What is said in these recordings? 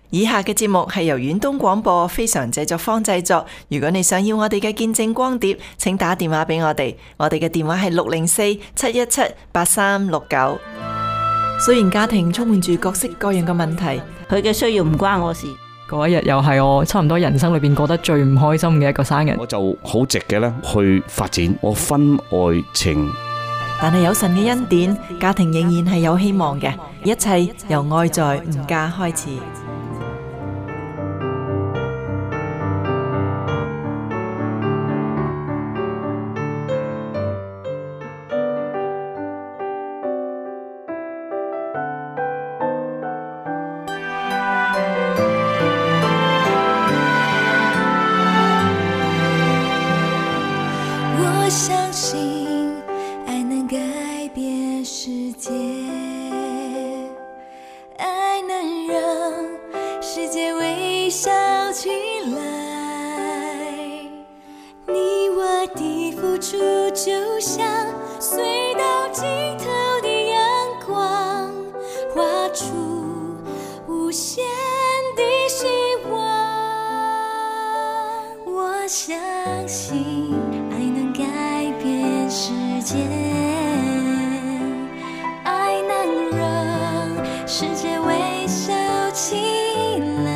以下嘅節目係由遠東廣播非常製作坊製作。如果你想要我哋嘅見證光碟，請打電話俾我哋。我哋嘅電話係604-717-8369。雖然家庭充滿住各式各樣嘅問題， 佢嘅需要唔關我事。 嗰一日又係我差唔多人生裏邊過得最唔開心嘅一個生日。 我就好直嘅咧去發展我婚外情。 但係有神嘅恩典，家庭仍然係有希望嘅。一切由愛在吾家開始。 我相信愛能改變世界，愛能讓世界微笑起來。你我的付出就像隧道盡頭的陽光，畫出無限的希望。我相信愛能改變世界，愛能讓世界微笑起來。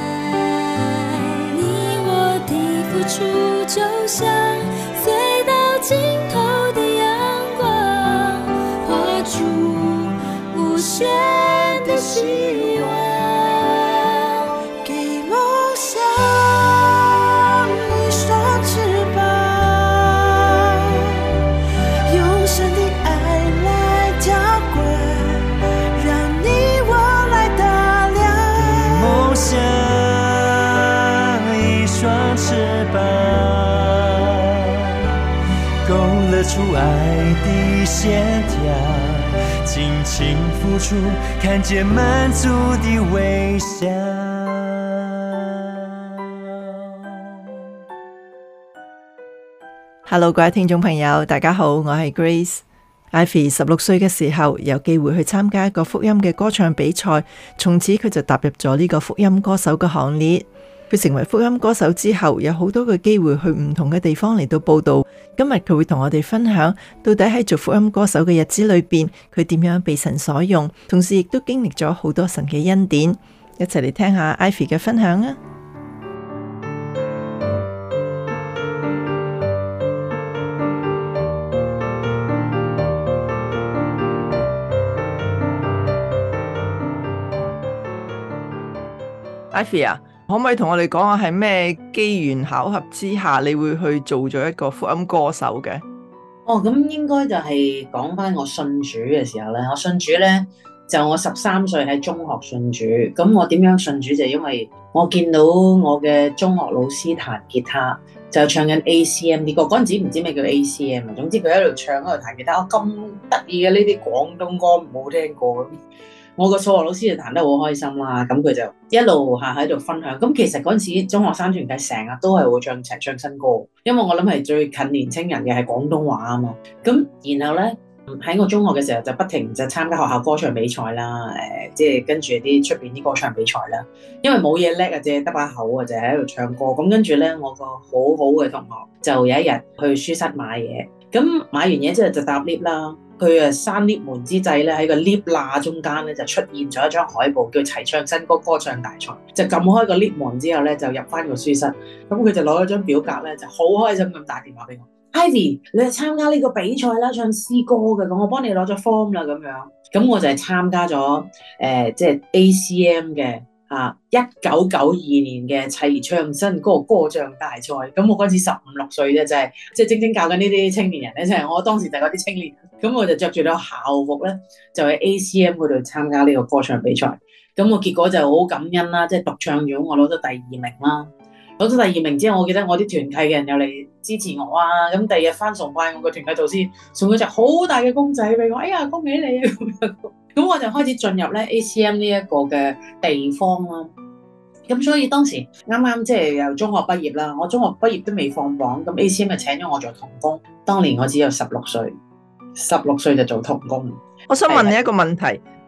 你我的付出就像隧道盡頭的陽光，畫出無限的希望。給夢想出愛的線條，盡情付出，看見滿足的微笑。 Hello， 各位聽眾朋友，大家好，我係 Grace。Ivy 16歲嘅時候，有機會去參加一個福音嘅歌唱比賽，從此佢就踏入咗呢個福音歌手嘅行列。佢成為福音歌手之後，有好多嘅機會去唔同嘅地方嚟到報道。今日佢會同我哋分享，到底喺做福音歌手嘅日子裏邊，佢點樣被神所用，同時亦都經歷咗好多神嘅恩典。一齊嚟聽下 Ivy 嘅分享啊！Ivy 啊，可唔可以同我哋講下係咩機緣巧合之下，你會去做咗一個福音歌手嘅？ 咁應該就係講翻我信主嘅時候咧。我信主咧就我13歲喺中學信主。咁我點樣信主就因為我見到我嘅中學老師彈吉他，就唱緊 ACM 呢個，嗰陣時唔知咩叫 ACM， 總之佢喺度唱喺度彈吉他，咁得意嘅呢啲廣東歌冇聽過。我個數學老師就彈得好開心啦，咁佢就一路喺度分享。咁其實嗰陣時中學生團體成日都係會唱新歌，因為我諗係最近年青人嘅係廣東話啊嘛。咁然後咧喺我中學嘅時候就不停就參加學校歌唱比賽啦，即係跟住啲出邊啲歌唱比賽啦。因為冇嘢叻啊，淨係得把口啊，就喺度唱歌。咁跟住咧，我個好好嘅同學就有一日去書室買嘢，咁買完嘢之後就搭 lift 啦。佢閂 lift 門之際咧，喺個 lift 罅中間咧就出現咗一張海報，叫齊唱新歌歌唱大賽。就撳開個 lift 門之後咧，就入翻個書室。咁佢就攞咗張表格咧，就好開心咁打電話俾我。Ivy， 你去參加呢個比賽啦，唱詩歌嘅，咁我幫你攞咗 form 啦，咁樣。咁我就係參加咗即係 ACM 嘅1992年嘅齊唱新歌歌唱大賽。咁我嗰陣時15、16歲啫，就係即係正正教緊呢啲青年人咧，即係我當時就係嗰啲青年人。咁我就着住咗校服咧，就喺 ACM 嗰度參加呢個歌唱比賽。咁我結果就好感恩啦，即係獨唱獎我攞咗第2名啦。攞咗第2名之後，我記得我啲團契嘅人又嚟支持我啊。咁第二日翻崇拜，我個團契導師送咗隻好大嘅公仔俾我。哎呀，恭喜你啊！咁我就開始進入咧 ACM 呢一個嘅地方啦。咁所以當時啱啱即係由中學畢業啦，我中學畢業都未放榜，咁 ACM 就請咗我做童工。當年我只有16歲，16歲就做童工。 我想問你一個問題，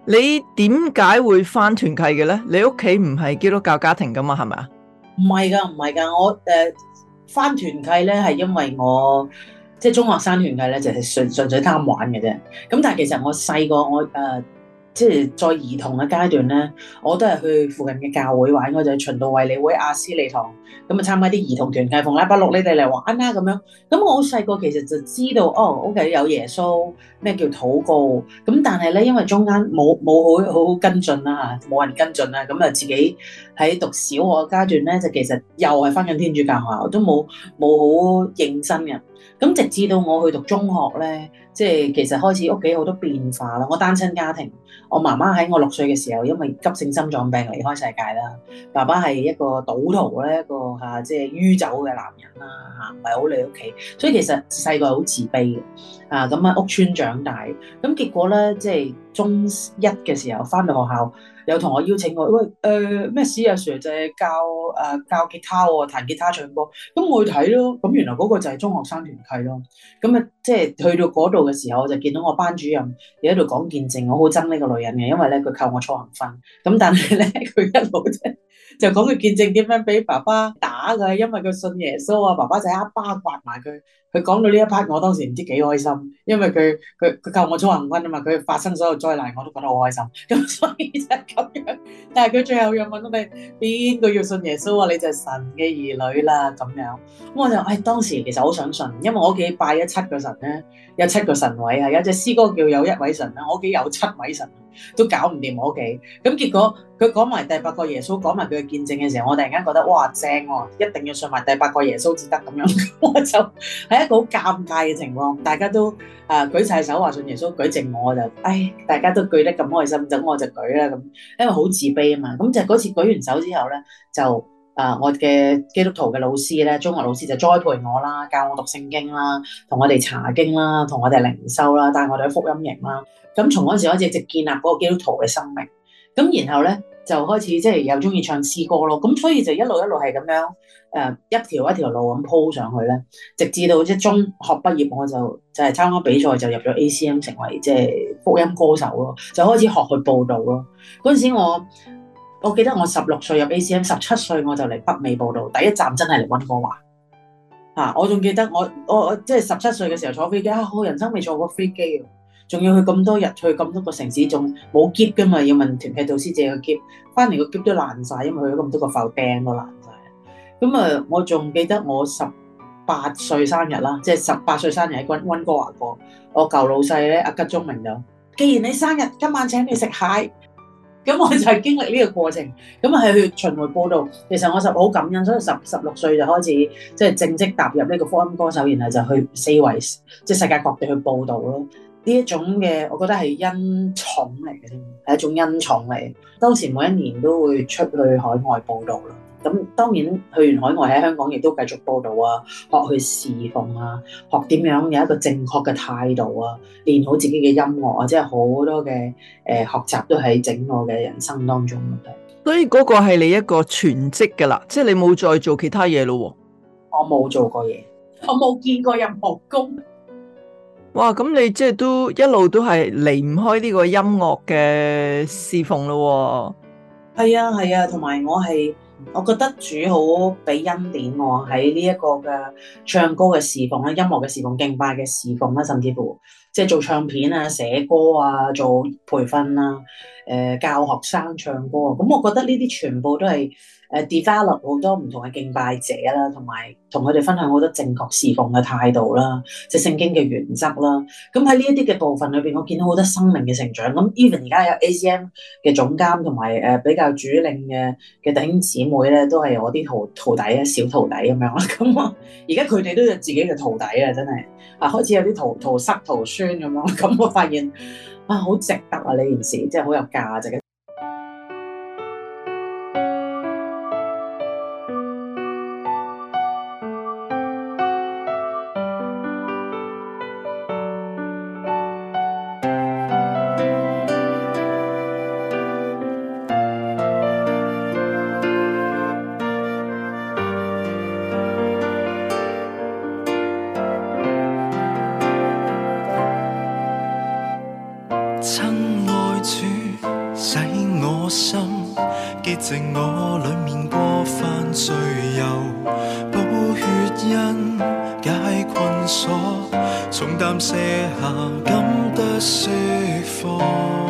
你點解會返團契嘅咧？你屋企唔係基督教家庭噶嘛，係咪啊？ 唔係㗎，唔係㗎，我返團契咧係因為我即係中學生團契咧就係純粹貪玩嘅啫。咁但係其實我細個即係在兒童嘅階段咧，我都係去附近嘅教會玩，我就係循道衛理會、亞斯利堂咁啊，參加啲兒童團契，逢禮拜六你哋嚟玩啦咁樣。咁我好細個其實就知道OK 有耶穌，咩叫禱告。咁但係咧，因為中間冇好跟進啦嚇，冇人跟進啦，咁啊自己喺讀小學階段咧，就其實又係返緊天主教學校，都冇好認真嘅。咁直至到我去讀中學咧，即係其實開始屋企好多變化啦。我單親家庭，我媽媽喺我6歲嘅時候，因為急性心臟病離開世界啦。爸爸係一個賭徒咧，一個即係酗酒嘅男人啦嚇，唔係好理屋企，所以其實細個係好自卑嘅咁喺屋村長大，咁結果咧即係中一嘅時候翻到學校，有同學邀請我，喂咩史阿 Sir 就係教吉他喎，彈吉他唱歌，咁我去睇咯。咁原來嗰個就係中學生團契咯。咁啊，即係去到嗰度嘅時候，我就見到我班主任又喺度講見證，我好憎呢個女人嘅，因為咧佢扣我操行分。咁但係咧佢一路就講佢見證點樣俾爸爸打㗎，因為佢信耶穌啊，爸爸就一巴刮埋佢。佢講到呢一 part，我當時唔知幾開心，因為佢扣我操行分啊嘛，佢發生所有災難我都覺得好開心，咁所以就係咁樣。但係佢最後又問我哋邊個要信耶穌啊？你就係神嘅兒女啦咁樣。咁我就當時其實好想信，因為我屋企拜咗7個神咧，有7個神位啊，有隻詩歌叫有一位神啦，我屋企有7位神，都搞唔掂我屋企。咁結果佢講埋第8個耶穌，講埋佢嘅見證嘅時候，我突然間覺得哇正喎，一定要信埋第8個耶穌至得咁樣。我就喺一個好尷尬嘅情況，大家都舉晒手話信耶穌，舉證我就大家都舉得咁開心，咁我就舉啦咁，因為好自卑啊嘛。咁就嗰次舉完手之後咧，就我嘅基督徒嘅老師咧，中學老師就栽培我啦，教我讀聖經啦，同我哋查經啦，同我哋靈修啦，帶我哋去福音營啦。咁從嗰陣時開始，直建立嗰個基督徒嘅生命。咁然後咧就開始即係又中意唱詩歌咯。咁所以就一路係咁樣一條一條路咁鋪上去咧，直至到即係中學畢業，我就係參加比賽就入咗 ACM 成為即係福音歌手咯，就開始學去報道咯。嗰陣時我記得我16歲入 ACM， 17歲我就嚟北美報道，第一站真係嚟溫哥華。我仲記得我即係17歲嘅時候坐飛機我人生未坐過飛機，仲要去咁多日，去咁多個城市，仲冇篋噶嘛，要問團契導師借個篋，翻嚟個篋都爛晒，因為去咗咁多個埠釘都爛晒。咁我仲記得我18歲生日啦，即係18歲生日喺溫哥華過，我舊老細咧阿吉中明就，既然你生日，今晚請你食蟹。咁我就係經歷呢個過程，咁係去巡迴報道。其實我好感恩，所以16歲就開始即係正式踏入呢個福音歌手，然後就去四圍即係世界各地去報道咯。呢一種嘅，我覺得係恩寵嚟嘅添，係一種恩寵嚟。當時每一年都會出去海外報道啦。咁當然去完海外喺香港亦都繼續報道啊，學去侍奉啊，學點樣有一個正確嘅態度啊，練好自己嘅音樂啊，即係好多嘅學習都喺整個嘅人生當中咯。 所以嗰個係你一個全職㗎啦，即係你冇再做其他嘢咯喎。 我冇做過嘢，我冇見過任何工。 哇！咁你即係都一路都係離唔開呢個音樂嘅侍奉咯喎。 係啊，同埋我覺得主好俾恩典我喺呢一個嘅唱歌嘅侍奉啦、音樂嘅侍奉、敬拜嘅侍奉啦，甚至乎即係做唱片啊、寫歌啊、做培訓啊、教學生唱歌啊。咁我覺得呢啲全部都係develop 好多唔同嘅敬拜者啦，同埋同佢哋分享好多正確侍奉嘅態度啦，即係聖經嘅原則啦。咁喺呢一啲嘅部分裏邊，我見到好多生命嘅成長。咁 even 而家有 ACM 嘅總監同埋比較主領嘅弟兄姊妹咧，都係我啲徒弟啊、小徒弟咁樣啦。咁我而家佢哋都有自己嘅徒弟啊，真係開始有啲徒侄徒孫咁樣。咁我發現好值得啊，呢件事，即係好有價值嘅。 親愛主， 淨我裡面過犯罪由，補血因解困鎖，重擔卸下感得釋放。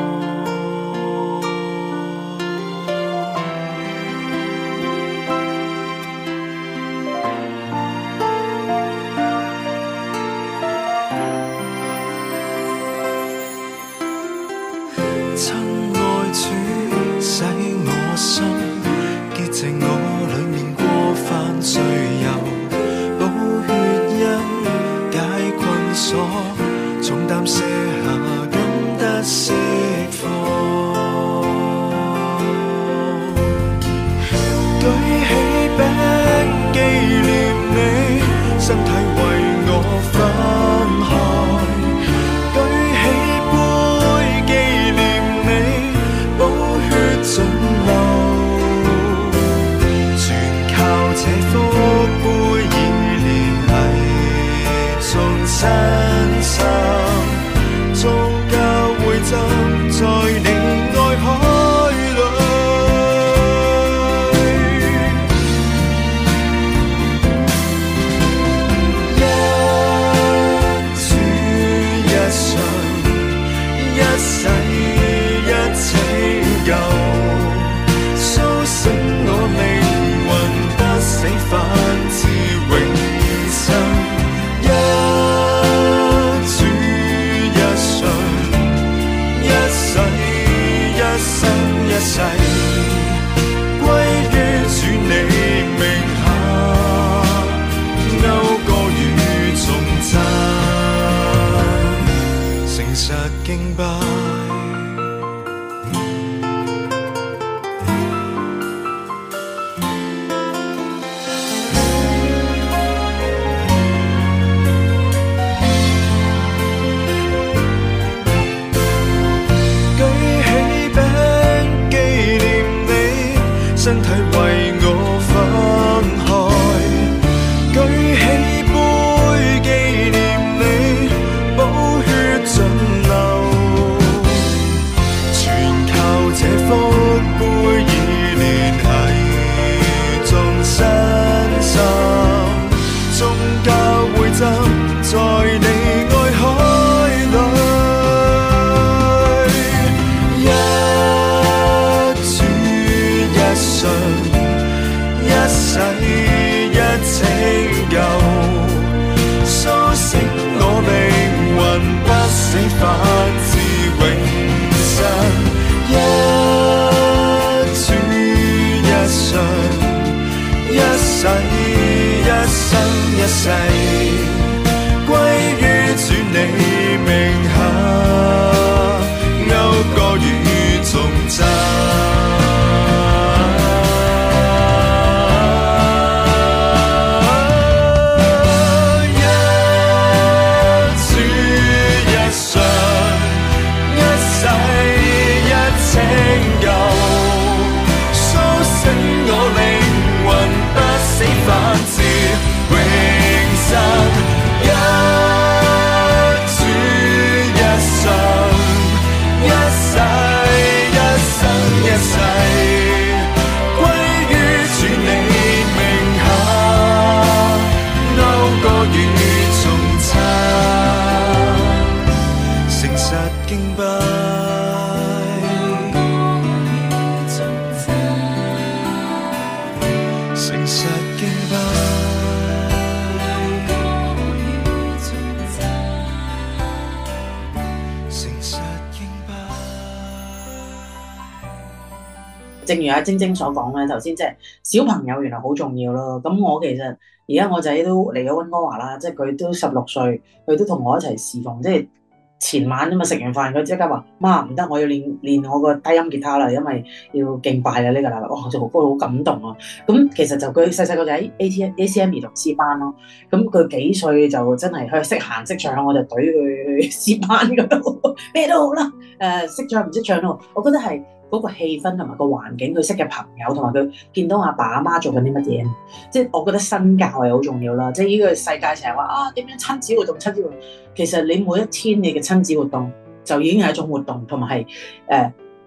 正如阿晶晶所講咧，頭先即係小朋友原來好重要咯。咁我其實而家我仔都嚟咗溫哥華啦，即係佢都16歲，佢都同我一齊侍奉。即係前晚啫嘛，食完飯佢即刻話：媽唔得，我要練我個低音吉他啦，因為要敬拜啦呢個禮拜。哇！我就好感動啊。咁其實就佢細細個就喺 ACM 讀詩班咯。咁佢幾歲就真係佢識行識唱，我就懟佢去詩班嗰度，咩都好啦。識唱唔識唱咯，我覺得係。嗰個氣氛同埋個環境，佢識嘅朋友同埋佢見到阿爸阿媽做緊啲乜嘢，即係我覺得身教係好重要啦。即係呢個世界成日話啊點樣親子活動，親子活動，其實你每一天你嘅親子活動就已經係一種活動，同埋係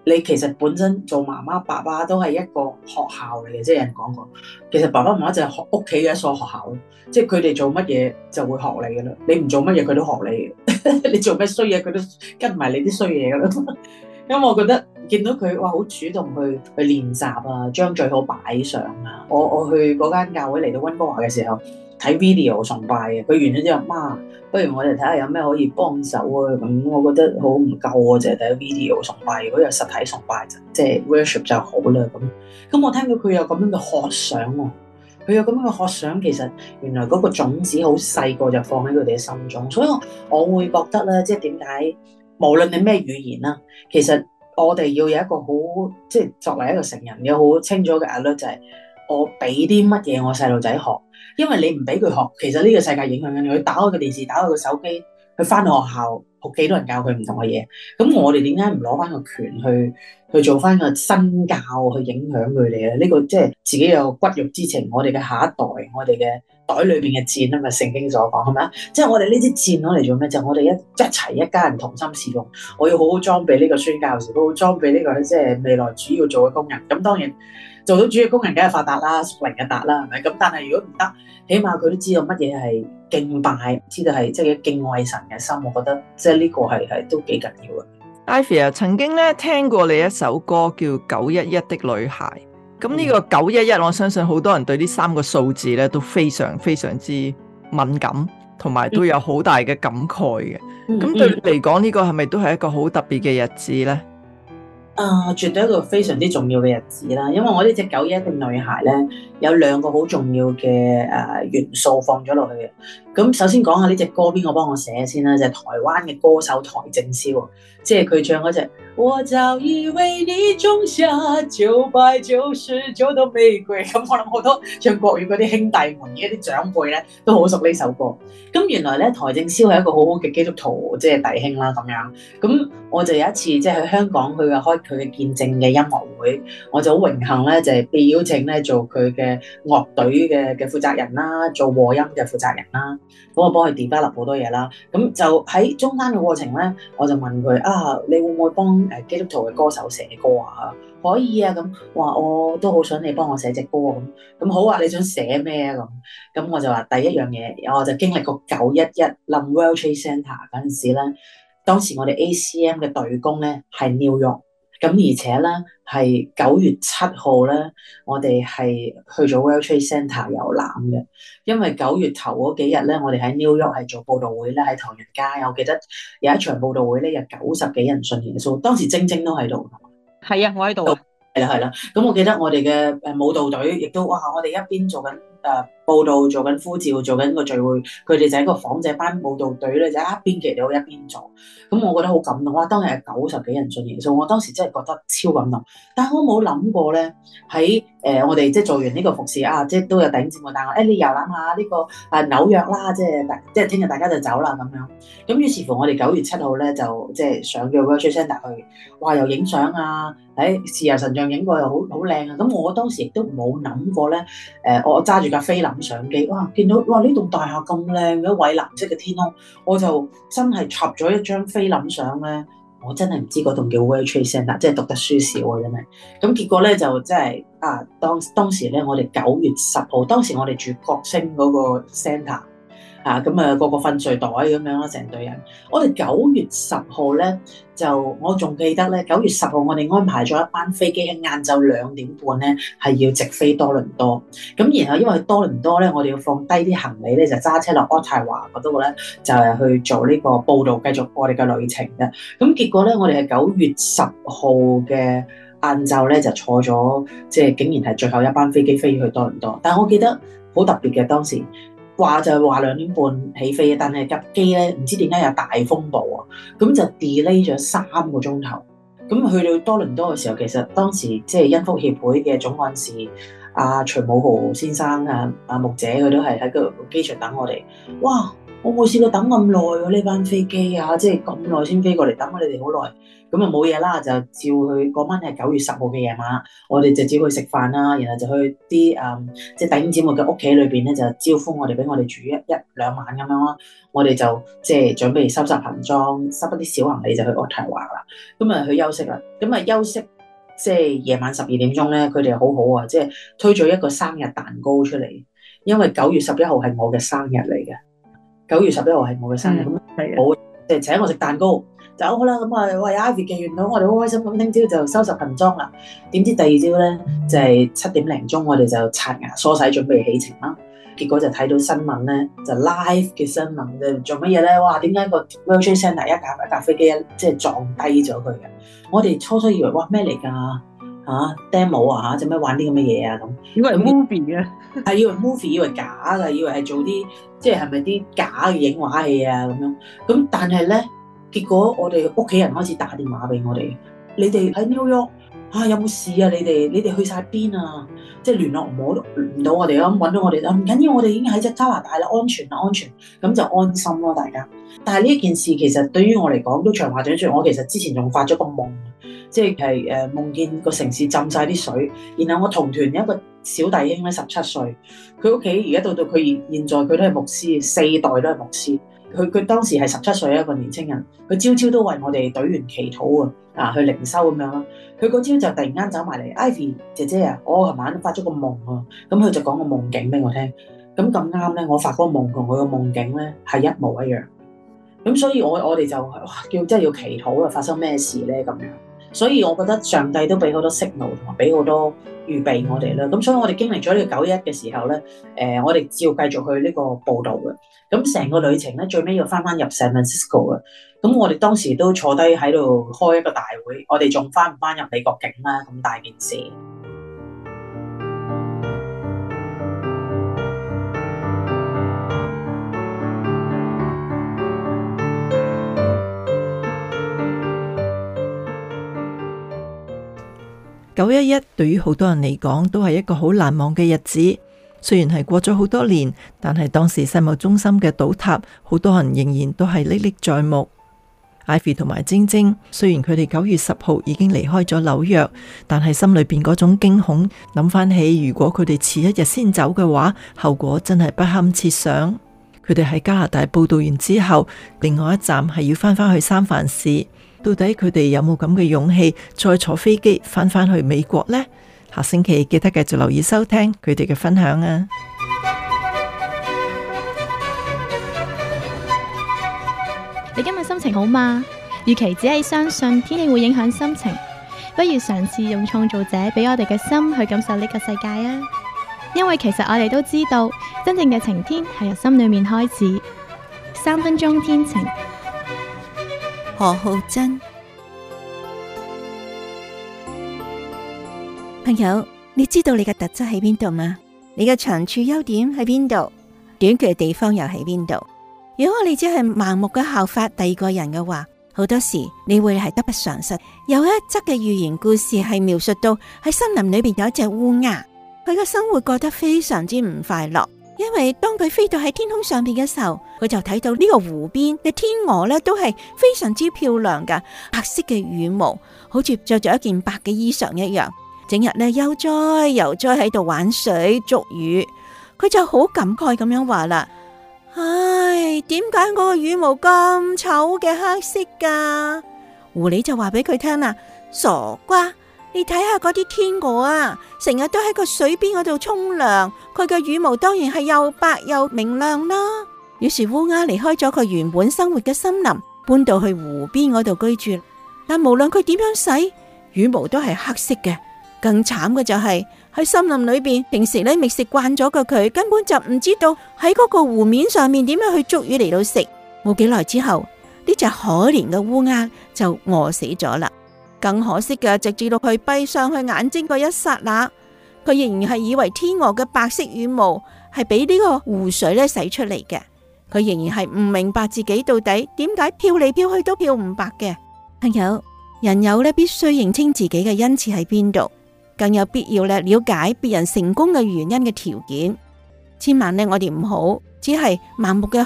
你其實本身做媽媽爸爸都係一個學校嚟嘅，即係有人講過，其實爸爸媽媽就係學屋企嘅一所學校咯，即係佢哋做乜嘢就會學你嘅啦，你唔做乜嘢佢都學你嘅，你做咩衰嘢佢都跟埋你啲衰嘢嘅啦。咁我覺得見到佢哇，好主動去練習啊，將最好擺上啊。我去嗰間教會嚟到溫哥華嘅時候睇 video 崇拜嘅，佢完咗之後，媽，不如我哋睇下有咩可以幫手啊。咁我覺得好唔夠啊，淨係睇 video 崇拜，如果有實體崇拜即係 worship 就好啦。咁我聽到佢有咁樣嘅渴想喎，佢有咁樣嘅渴想，其實原來嗰個種子好細個就放喺佢哋嘅心中，所以我會覺得咧，即係點解？無論你咩語言啦，其實我哋要有一個好，即係作為一個成人有好清楚嘅 alert，就係我俾啲乜嘢我細路仔學，因為你唔俾佢學，其實呢個世界影響緊佢。打開個電視，打開個手機，佢翻到學校，幾多人教佢唔同嘅嘢。咁我哋點解唔攞翻個權去做翻個身教，去影響佢哋咧？呢個即係自己有骨肉之情，我哋嘅下一代，我哋嘅袋裏邊嘅箭啊嘛，聖經所講係咪啊？即係我哋呢啲箭攞嚟做咩？就係我哋一齊一家人同心侍奉。我要好好裝備呢個宣教士，好好裝備呢個即係未來主要做嘅工人。咁當然做到主要工人梗係發達啦，屬靈嘅達啦，係咪？咁但係如果唔得，起碼佢都知道乜嘢係敬拜，知道係即係敬畏神嘅心。我覺得即係呢個係都幾緊要嘅。 Ivy 啊，曾經咧聽過你一首歌叫《911的女孩》，咁呢個911，我相信好多人對呢3個數字咧都非常非常之敏感，同埋都有好大嘅感慨嘅。咁對你嚟講，呢個係咪都係一個好特別嘅日子咧？ 絕對一個非常之重要嘅日子啦，因為我呢隻911的女孩咧有2個好重要嘅元素放咗落去嘅。咁首先講下呢隻歌邊個幫我寫先啦，就係台灣嘅歌手邰正宵，即係佢唱嗰隻我早已為你種下999朵玫瑰。咁我諗好多唱國語嗰啲兄弟們，而家啲長輩咧都好熟呢首歌。咁原來咧邰正宵係一個好好嘅基督徒，即係弟兄啦咁樣。咁我就有一次即係去香港去開佢嘅見證嘅音樂會，我就好榮幸咧就係被邀請咧做佢嘅樂隊嘅負責人啦，做和音嘅負責人啦。咁我幫佢 develop 好多嘢啦。咁就喺中間嘅過程咧，我就問佢你會唔會幫基督徒嘅歌手寫歌啊？可以啊。咁話我都好想你幫我寫隻歌咁好啊。你想寫咩啊？咁我就話第一樣嘢，我就經歷過911冧 World Trade Center 嗰陣時咧，當時我哋 ACM 嘅隊工咧係 New York。咁而且咧係9月7號咧，我哋係去咗 World Trade Center 遊覽嘅，因為9月頭嗰幾日咧，我哋喺 New York 係做佈道會咧，喺唐人街，我記得有一場佈道會咧，有90幾人信耶穌，當時晶晶都喺度。 係啊，我喺度啊。 係啦，咁我記得我哋嘅舞蹈隊亦都哇，我哋一邊做緊報道，做緊呼召，做緊個聚會，佢哋就喺個房仔班舞蹈隊咧，就一邊祈禱一邊做。咁我覺得好感動。哇！當日係90幾人信耶穌，我當時真係覺得超感動。但係我冇諗過咧，喺我哋即係做完呢個服侍啊，即係都有弟兄姊妹帶我，你遊覽下呢個紐約啦，即係聽日大家就走啦咁樣。咁於是乎我哋9月7號咧就即係上咗 World Trade Center 去，哇！又影相啊，喺自由神像影過又好靚啊。咁我當時亦都冇諗過咧，我揸住架菲林相機，哇！見到哇呢棟大廈咁靚嘅蔚藍色嘅天空，我就真係插咗一張菲林相咧。我真係唔知嗰棟叫 World Trade Center，即係讀得書少啊，真係。咁結果咧就真係當時咧，我哋9月10號，當時我哋住國星嗰個 centre。咁個個瞓睡袋咁樣啦，成隊人。我哋9月10號咧，我仲記得咧，9月10號我哋安排咗一班飛機喺晏晝2點半咧，係要直飛多倫多。咁然後因為多倫多咧，我哋要放低啲行李咧，就揸車落渥太華嗰度咧，就係去做呢個報道，繼續我哋嘅旅程嘅。咁結果咧，我哋係9月10號嘅晏晝咧，就坐咗，即係竟然係最後一班飛機飛去多倫多。但係我記得好特別嘅當時。話就係話2點半起飛，但係架機咧唔知點解有大風暴啊，咁就 delay 咗3個鐘頭。咁去到多倫多嘅時候，其實當時即係恩福協會嘅總幹事徐武豪先生牧者，佢都係喺個機場等我哋。哇！ 我冇試過等咁耐喎，呢班飛機啊，即係咁耐先飛過嚟，等我哋哋好耐。咁啊冇嘢啦，就照去嗰晚係9月10號嘅夜晚，我哋就照去食飯啦，然後就去啲即係弟兄姊妹嘅屋企裏邊咧，就招呼我哋，俾我哋住一兩晚咁樣咯。我哋就即係準備收拾行裝，收一啲小行李就去渥太華啦。咁啊去休息啦。咁啊休息即係夜晚12點鐘咧，佢哋好好啊，即係推咗一個生日蛋糕出嚟，因為9月11號係我嘅生日嚟嘅。9月11號係我嘅生日，咁好即係請我食蛋糕。就好啦，咁啊，喂 Ivy 寄完到，我哋好開心咁，聽朝就收拾行裝啦。點知第二朝咧就係7點零鐘，我哋就刷牙梳洗準備起程啦。結果就睇到新聞咧，就 live 嘅新聞就做乜嘢咧？哇！點解個 World Trade Center 一架飛機即係撞低咗佢嘅？我哋初初以為哇咩嚟㗎demo 啊做咩玩啲咁嘅嘢啊咁？ 以為 movie 嘅， 係以為 movie， 以為假㗎，以為係做啲即係咪啲假嘅影畫戲啊咁樣。咁但係咧。結果我哋屋企人開始打電話俾我哋，你哋喺 New York 有冇事啊？你哋去晒邊啊？即係聯絡唔到我哋咁揾到我哋唔緊要，我哋已經喺加拿大啦，安全啦，安全咁就安心咯，大家。但係呢件事其實對於我嚟講都長話短說，我其實之前仲發咗個夢，即係夢見個城市浸晒啲水，然後我同團有一個小弟兄咧17歲，佢屋企而家到佢現在佢都係牧師，4代都係牧師。佢當時係17歲一個年青人，佢朝朝都為我哋隊員祈禱去靈修咁樣啦。佢嗰朝就突然間走埋嚟 ，Ivy 姐姐啊，我琴晚發咗個夢啊，咁佢就講個夢境俾我聽。咁咁啱咧，我發嗰個夢同佢個夢境咧係一模一樣。咁所以我哋就真係要祈禱啊，發生咩事咧咁樣。所以我覺得上帝都俾好多 signal 同埋俾好多預備我哋啦。咁所以我哋經歷咗呢個911嘅時候咧，我哋照繼續去呢個報道嘅。咁成個旅程咧，最尾要翻入 San Francisco 嘅。咁我哋當時都坐低喺度開一個大會，我哋仲翻唔翻入美國境啦？咁大件事。 911對於好多人嚟講都係一個好難忘嘅日子。雖然係過咗好多年，但係當時世貿中心嘅倒塌，好多人仍然都係歷歷在目。Ivy 同埋晶晶，雖然佢哋9月10號已經離開咗紐約，但係心裏邊嗰種驚恐，諗翻起如果佢哋遲一日先走嘅話，後果真係不堪設想。佢哋喺加拿大報道完之後，另外一站係要翻返去三藩市。到底佢哋有冇咁嘅勇氣再坐飛機翻返去美國呢？下星期記得繼續留意收聽佢哋嘅分享啊！ 你今日心情好嗎？與其只係相信天氣會影響心情，不如嘗試用創造者俾我哋嘅心去感受呢個世界啊！因為其實我哋都知道，真正嘅晴天係由心裏面開始。3分鐘天晴。 何浩珍，朋友，你知道你嘅特質喺邊度嗎？你嘅長處優點喺邊度？短缺嘅地方又喺邊度？如果你只係盲目嘅效法第二個人嘅話，好多時你會係得不償失。有一則嘅寓言故事係描述到喺森林裏邊有一隻烏鴉，佢嘅生活過得非常之唔快樂。因為當佢飛到喺天空上邊嘅時候，佢就睇到呢個湖邊嘅天鵝咧都係非常之漂亮噶，白色嘅羽毛，好似着咗一件白嘅衣裳一樣，整日咧悠哉悠哉喺度玩水捉魚。佢就好感慨咁樣話啦：唉，點解我個羽毛咁醜嘅黑色噶？狐狸就話俾佢聽啦：傻瓜！你睇下嗰啲天鵝啊，成日都喺個水邊嗰度沖涼，佢嘅羽毛當然係又白又明亮啦。於是烏鴉離開咗佢原本生活嘅森林，搬到去湖邊嗰度居住。但無論佢點樣洗，羽毛都係黑色嘅。更慘嘅就係喺森林裏邊，平時咧覓食慣咗嘅佢，根本就唔知道喺嗰個湖面上面點樣去捉魚嚟到食。冇幾耐之後，呢隻可憐嘅烏鴉就餓死咗啦。更可惜嘅，直至到佢閉上去眼睛嗰一剎那，佢仍然係以為天鵝嘅白色羽毛係俾呢個湖水咧洗出嚟嘅。佢仍然係唔明白自己到底點解漂嚟漂去都漂唔白嘅。朋友，人有咧必須認清自己嘅恩賜喺邊度，更有必要咧了解別人成功嘅原因嘅條件。千萬咧我哋唔好只係盲目嘅學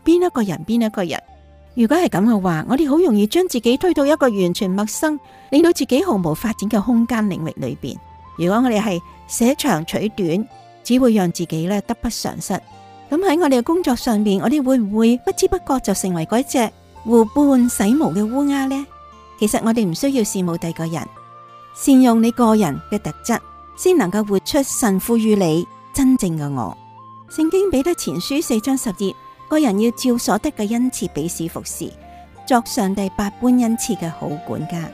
邊一個人邊一個人。如果係咁嘅話，我哋好容易將自己推到一個完全陌生，令到自己毫無發展嘅空間領域裏邊。如果我哋係捨長取短，只會讓自己得不償失。咁喺我哋嘅工作上面，我哋會唔會不知不覺就成為嗰隻互伴洗毛嘅烏鴉呢？其實我哋唔需要羨慕第二個人，善用你個人嘅特質，先能夠活出神賦予你真正嘅我。聖經彼得前書4章10節，個人要照所得嘅恩賜彼此服侍，作上帝百般恩賜嘅好管家。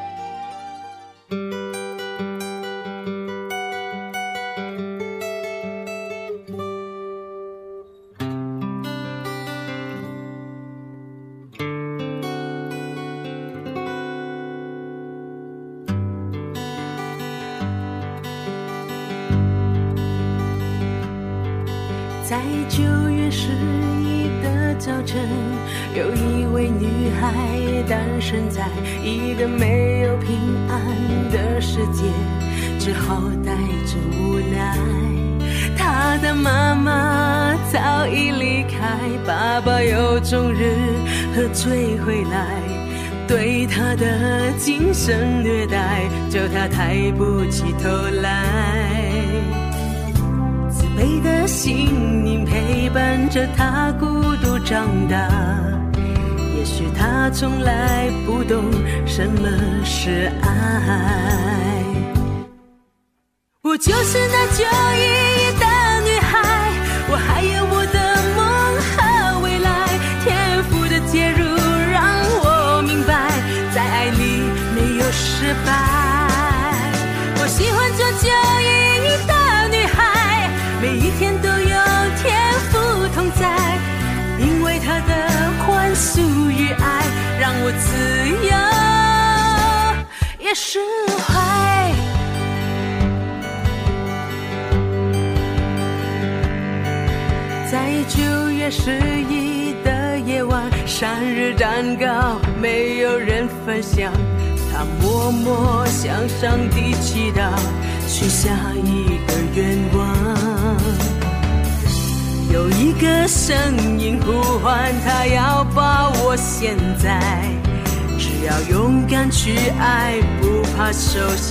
在9月11的早晨，有一位女孩誕生在一個沒有平安的世界，只好帶着無奈。她的媽媽早已離開，爸爸有終日喝醉回來，對她的精神虐待，叫她抬不起頭來。自卑的心靈陪伴着他孤獨長大，也許他從來不懂什麼是愛。我就是那911的女孩，我還有我的夢和未來，天賦的介入讓我明白，在愛裡沒有失敗。我喜歡做911的女孩，每一天都有天父同在，因為他的寬恕與愛讓我自由也釋懷。在9月11的夜晚，生日蛋糕沒有人分享，他默默向上帝祈禱，許下一個願望。有一個聲音呼喚他要把握現在，只要勇敢去愛，不怕受傷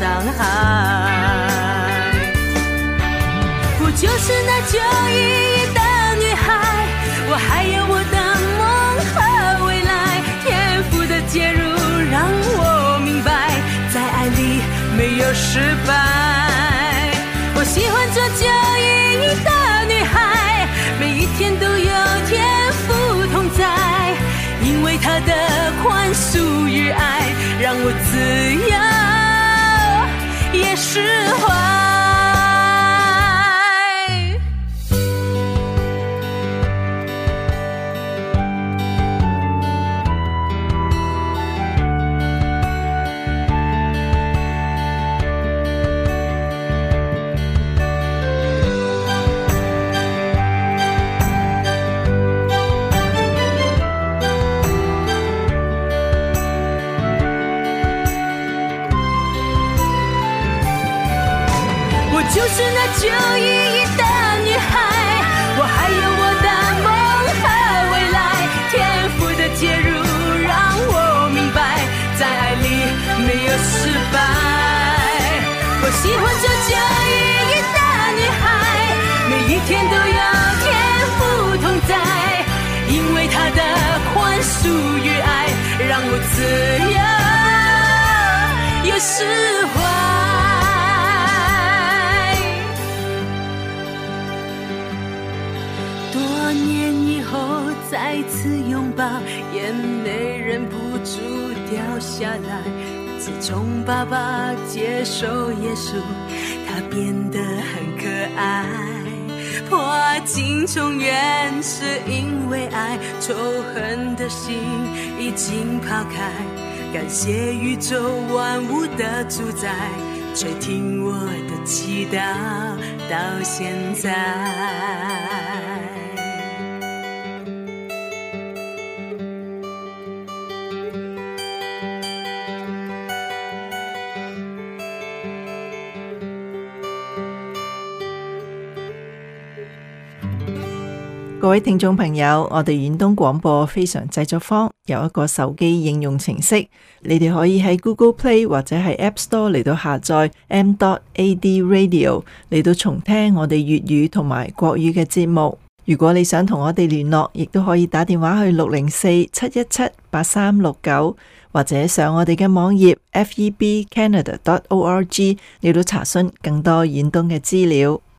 害。我就是那911的女孩，我還有我的夢和未來，天賦的介入讓我明白，在愛裡沒有失敗。我喜歡做911的女孩，每一天都有天父同在，因為他的寬恕與愛讓我自由也釋懷。就是那911的女孩，我還有我的夢和未來，天賦的介入讓我明白，在愛裡沒有失敗。我喜歡做911的女孩，每一天都有天賦同在，因為她的寬恕與愛讓我自由又釋懷。多年以後再次擁抱，眼淚忍不住掉下來。自從爸爸接受耶穌，他變得很可愛。破鏡重圓是因為愛，仇恨的心已經拋開。感謝宇宙萬物的主宰，垂聽我的祈禱到現在。 各位聽眾朋友，我哋遠東廣播非常製作坊有一個手機應用程式，你哋可以喺 Google Play 或者係 App Store 嚟到下載 m.ad radio 嚟到重聽我哋粵語同埋國語嘅節目。如果你想同我哋聯絡，亦都可以打電話去604-717-8369，或者上我哋嘅網頁 febcanada.org 嚟到查詢更多遠東嘅資料。